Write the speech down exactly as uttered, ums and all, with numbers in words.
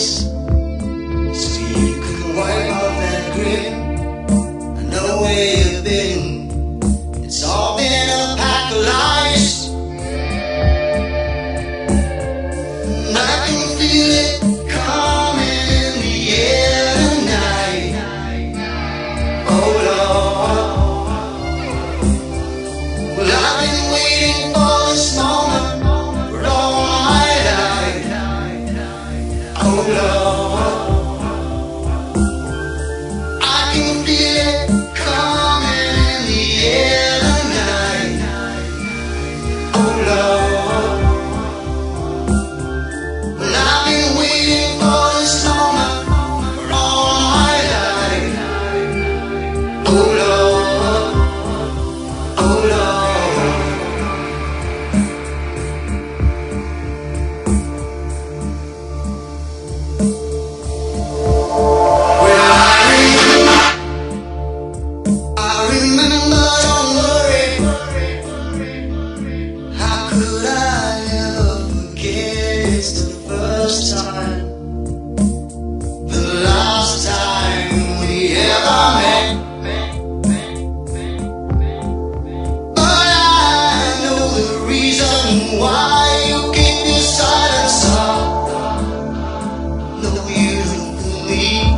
ice, so you can wipe off that grin. I know where you've been. It's all been a pack of lies, and I can feel it coming in the air tonight. Oh Lord, well I've been waiting for this moment for all my life. Oh Lord, I can feel it coming in the air tonight. Oh Lord, well I've been waiting for this moment for all my life. Oh Lord, oh Lord. I remember, don't worry. How could I ever forget? It's the first time, the last time we ever met. But I know the reason why you keep your silence up. No, you don't believe.